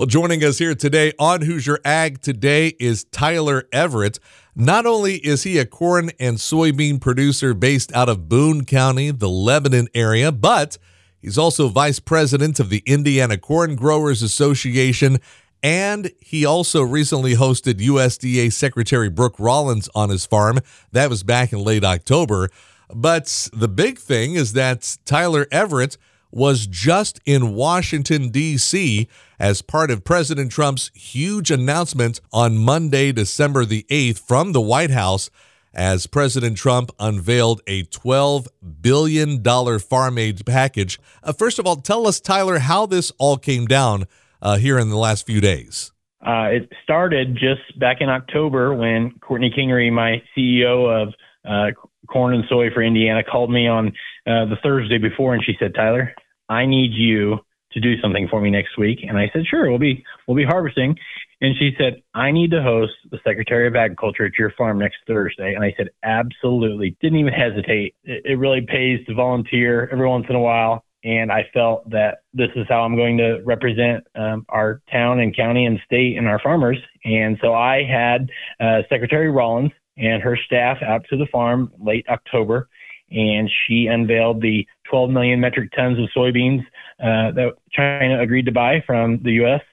Well, joining us here today on Hoosier Ag Today is Tyler Everett. Not only is he a corn and soybean producer based out of Boone County, the Lebanon area, but he's also vice president of the Indiana Corn Growers Association, and he also recently hosted USDA Secretary Brooke Rollins on his farm. That was back in late October. But the big thing is that Tyler Everett was just in Washington, D.C. as part of President Trump's huge announcement on Monday, December the 8th from the White House, as President Trump unveiled a $12 billion farm aid package. First of all, tell us, Tyler, how this all came down here in the last few days. It started just back in October when Courtney Kingery, my CEO of Corn and Soy for Indiana, called me on the Thursday before, and she said, "Tyler, I need you to do something for me next week." And I said, "Sure, we'll be harvesting." And she said, "I need to host the Secretary of Agriculture at your farm next Thursday." And I said, "Absolutely." Didn't even hesitate. It really pays to volunteer every once in a while. And I felt that this is how I'm going to represent our town and county and state and our farmers. And so I had Secretary Rollins and her staff out to the farm late October, and she unveiled the 12 million metric tons of soybeans that China agreed to buy from the U.S.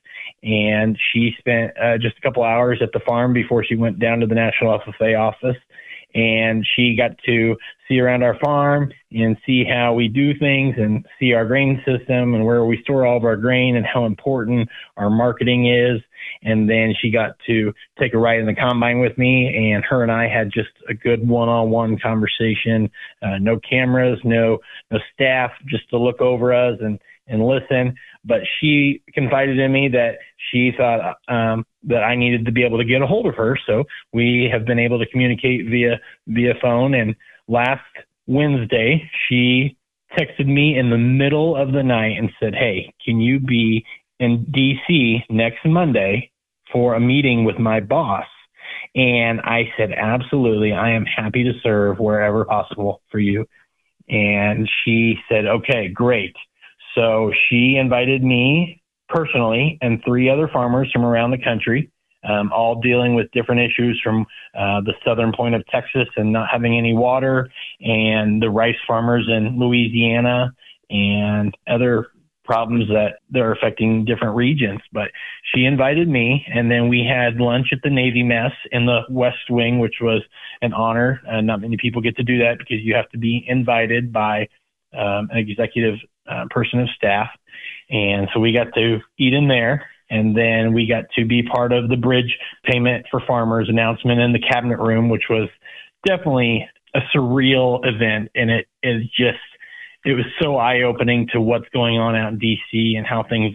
And she spent just a couple hours at the farm before she went down to the National FFA office. And she got to see around our farm and see how we do things and see our grain system and where we store all of our grain and how important our marketing is. And then she got to take a ride in the combine with me, and her and I had just a good one-on-one conversation. No cameras, no staff, just to look over us and listen. But she confided in me that she thought that I needed to be able to get a hold of her. So we have been able to communicate via phone. And last Wednesday, she texted me in the middle of the night and said, "Hey, can you be in DC next Monday for a meeting with my boss?" And I said, "Absolutely. I am happy to serve wherever possible for you." And she said, "Okay, great." So she invited me personally and 3 other farmers from around the country, all dealing with different issues, from the southern point of Texas and not having any water, and the rice farmers in Louisiana, and other problems that they're affecting different regions. But she invited me, and then we had lunch at the Navy Mess in the West Wing, which was an honor. Not many people get to do that because you have to be invited by an executive person of staff. And so we got to eat in there. And then we got to be part of the bridge payment for farmers announcement in the cabinet room, which was definitely a surreal event. And it was so eye-opening to what's going on out in DC and how things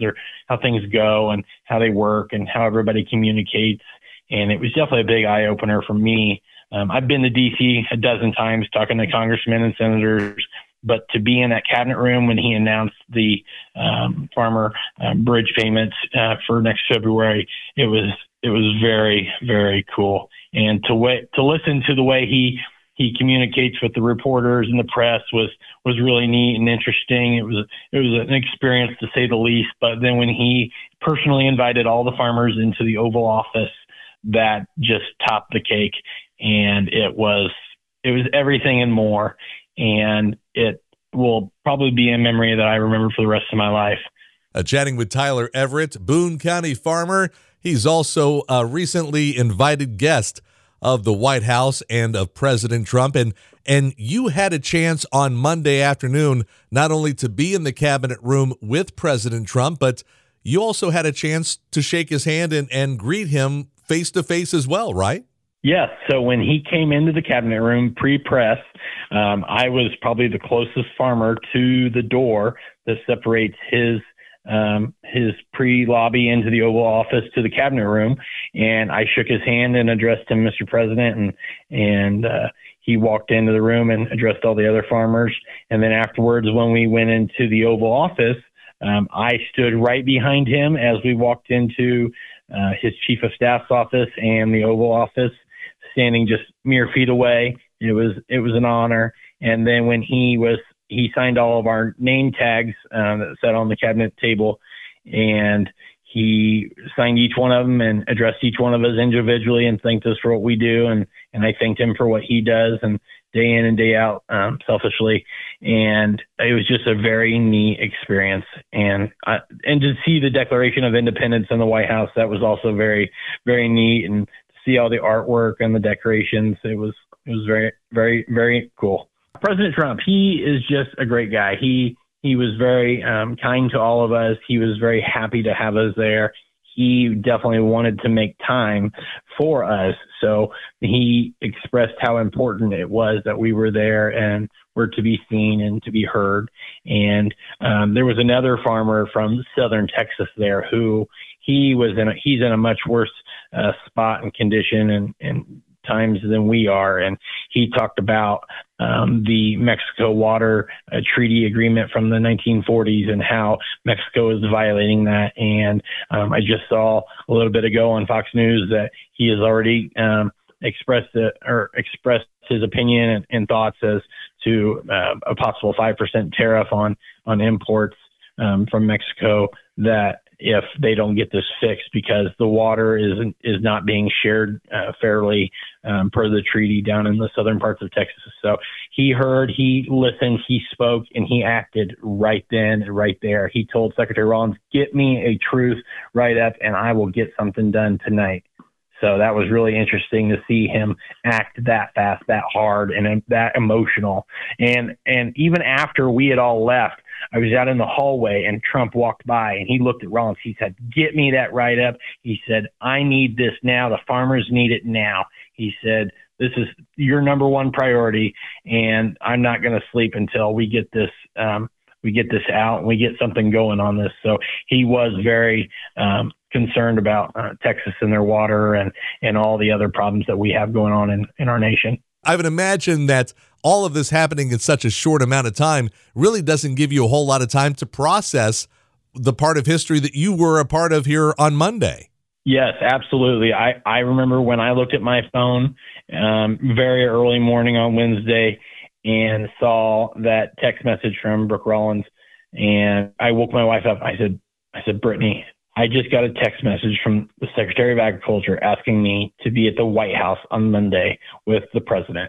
go and how they work and how everybody communicates. And it was definitely a big eye-opener for me. I've been to DC a dozen times talking to congressmen and senators, but to be in that cabinet room when he announced the farmer bridge payments for next February, it was very, very cool. And to listen to the way he communicates with the reporters and the press was really neat and interesting. It was an experience, to say the least. But then when he personally invited all the farmers into the Oval Office, that just topped the cake. And it was everything and more. And it will probably be a memory that I remember for the rest of my life. Chatting with Tyler Everett, Boone County farmer. He's also a recently invited guest of the White House and of President Trump. And you had a chance on Monday afternoon not only to be in the cabinet room with President Trump, but you also had a chance to shake his hand and greet him face-to-face as well, right? Yes. So when he came into the cabinet room pre-press, I was probably the closest farmer to the door that separates his pre-lobby into the Oval Office to the cabinet room. And I shook his hand and addressed him, Mr. President, and he walked into the room and addressed all the other farmers. And then afterwards, when we went into the Oval Office, I stood right behind him as we walked into his chief of staff's office and the Oval Office, standing just mere feet away. It was an honor. And then when he signed all of our name tags that sat on the cabinet table, and he signed each one of them and addressed each one of us individually and thanked us for what we do. And I thanked him for what he does and day in and day out, selfishly. And it was just a very neat experience. And to see the Declaration of Independence in the White House, that was also very, very neat. And to see all the artwork and the decorations, it was very, very, very cool. President Trump, he is just a great guy. He was very kind to all of us. He was very happy to have us there. He definitely wanted to make time for us. So he expressed how important it was that we were there and were to be seen and to be heard. And there was another farmer from southern Texas there who he's in a much worse spot and condition and times than we are. And he talked about the Mexico water treaty agreement from the 1940s and how Mexico is violating that. And I just saw a little bit ago on Fox News that he has already expressed his opinion and thoughts as to a possible 5% tariff on imports from Mexico, that if they don't get this fixed, because the water is not being shared fairly per the treaty down in the southern parts of Texas. So he heard, he listened, he spoke, and he acted right then and right there. He told Secretary Rollins, "Get me a truth write-up and I will get something done tonight." So that was really interesting to see him act that fast, that hard, and that emotional. And even after we had all left, I was out in the hallway and Trump walked by and he looked at Rollins. He said, "Get me that write-up." He said, "I need this now. The farmers need it now." He said, "This is your number one priority, and I'm not going to sleep until we get this out and we get something going on this." So he was very concerned about Texas and their water and all the other problems that we have going on in our nation. I would imagine that all of this happening in such a short amount of time really doesn't give you a whole lot of time to process the part of history that you were a part of here on Monday. Yes, absolutely. I remember when I looked at my phone very early morning on Wednesday and saw that text message from Brooke Rollins, and I woke my wife up. I said, "Brittany, I just got a text message from the Secretary of Agriculture asking me to be at the White House on Monday with the president."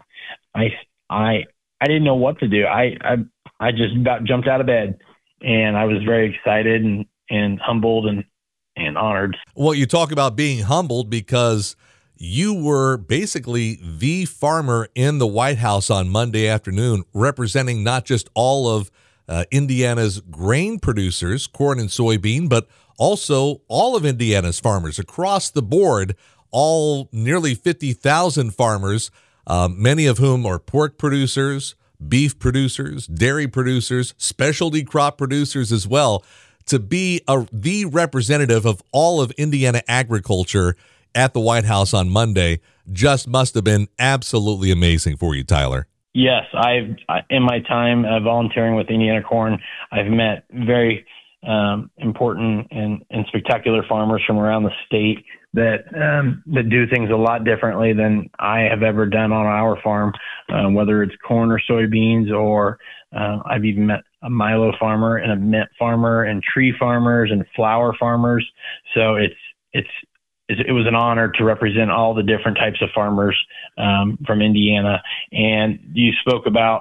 I didn't know what to do. I just about jumped out of bed, and I was very excited and humbled and honored. Well, you talk about being humbled because you were basically the farmer in the White House on Monday afternoon, representing not just all of Indiana's grain producers, corn and soybean, but also all of Indiana's farmers across the board, all nearly 50,000 farmers, many of whom are pork producers, beef producers, dairy producers, specialty crop producers as well. To be the representative of all of Indiana agriculture at the White House on Monday just must have been absolutely amazing for you, Tyler. Yes, in my time volunteering with Indiana Corn, I've met very important and spectacular farmers from around the state that do things a lot differently than I have ever done on our farm, whether it's corn or soybeans, or I've even met a milo farmer and a mint farmer and tree farmers and flower farmers. So it was an honor to represent all the different types of farmers from Indiana. And you spoke about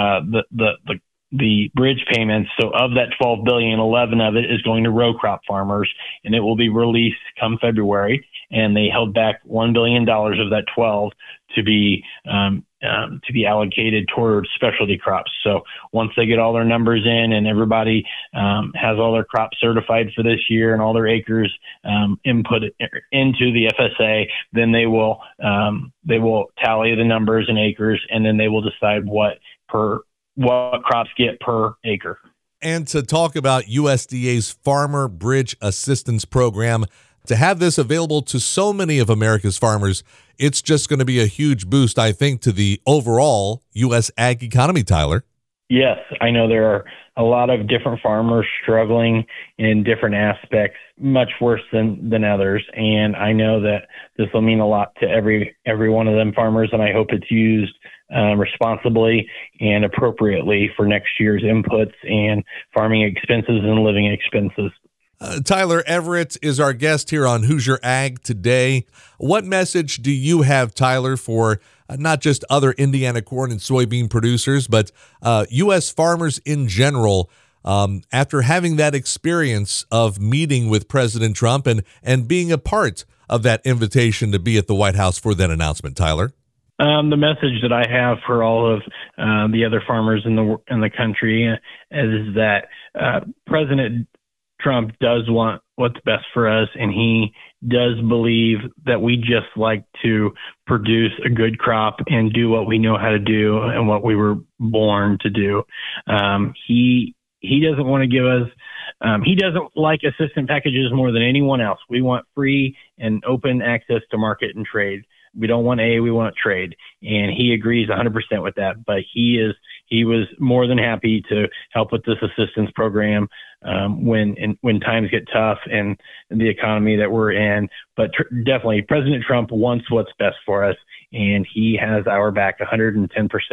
the bridge payments. So of that $12 billion, 11 of it is going to row crop farmers, and it will be released come February. And they held back $1 billion of that 12 to be allocated towards specialty crops. So once they get all their numbers in and everybody has all their crops certified for this year and all their acres input into the FSA, then they will tally the numbers in acres, and then they will decide what crops get per acre. And to talk about USDA's Farmer Bridge Assistance Program, to have this available to so many of America's farmers, it's just going to be a huge boost, I think, to the overall U.S. ag economy, Tyler. Yes, I know there are a lot of different farmers struggling in different aspects, much worse than others. And I know that this will mean a lot to every one of them farmers, and I hope it's used responsibly and appropriately for next year's inputs and farming expenses and living expenses. Tyler Everett is our guest here on Hoosier Ag Today. What message do you have, Tyler, for not just other Indiana corn and soybean producers, but U.S. farmers in general, after having that experience of meeting with President Trump and being a part of that invitation to be at the White House for that announcement, Tyler? The message that I have for all of the other farmers in the country is that President Trump does want what's best for us, and he does believe that we just like to produce a good crop and do what we know how to do and what we were born to do. He doesn't want to give us he doesn't like assistance packages more than anyone else. We want free and open access to market and trade. We don't want we want trade. And he agrees 100% with that. But he was more than happy to help with this assistance program when times get tough and the economy that we're in. But definitely, President Trump wants what's best for us, and he has our back 110%.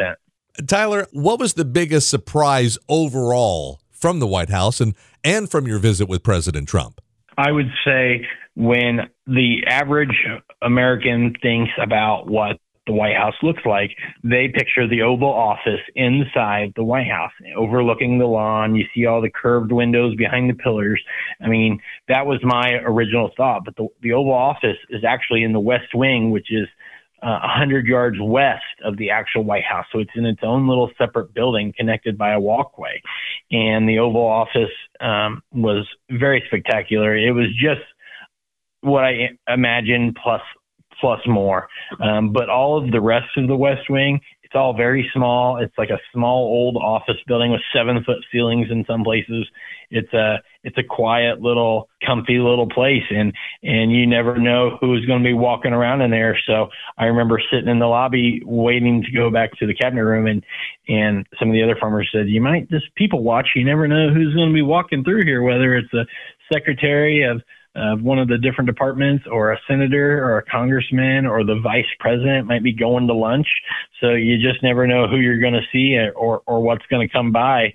Tyler, what was the biggest surprise overall from the White House and from your visit with President Trump? I would say when the average American thinks about what the White House looks like, they picture the Oval Office inside the White House, overlooking the lawn. You see all the curved windows behind the pillars. I mean, that was my original thought. But the Oval Office is actually in the West Wing, which is 100 yards west of the actual White House. So it's in its own little separate building connected by a walkway. And the Oval Office was very spectacular. It was just what I imagined plus more. But all of the rest of the West Wing, it's all very small. It's like a small old office building with 7-foot ceilings in some places. It's a quiet little, comfy little place, and you never know who's going to be walking around in there. So I remember sitting in the lobby waiting to go back to the cabinet room, and some of the other farmers said, "You might just people watch. You never know who's going to be walking through here, whether it's a secretary of one of the different departments, or a senator, or a congressman, or the vice president might be going to lunch. So you just never know who you're going to see or what's going to come by."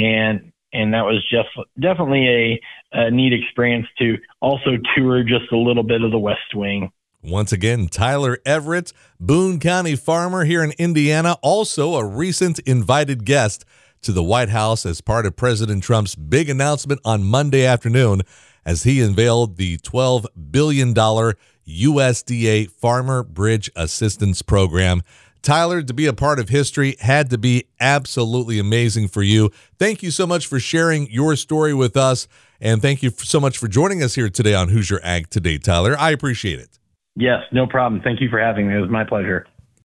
And that was just definitely a neat experience to also tour just a little bit of the West Wing. Once again, Tyler Everett, Boone County farmer here in Indiana, also a recent invited guest to the White House as part of President Trump's big announcement on Monday afternoon as he unveiled the $12 billion USDA Farmer Bridge Assistance Program. Tyler, to be a part of history had to be absolutely amazing for you. Thank you so much for sharing your story with us, and thank you so much for joining us here today on Hoosier Ag Today, Tyler. I appreciate it. Yes, no problem. Thank you for having me. It was my pleasure.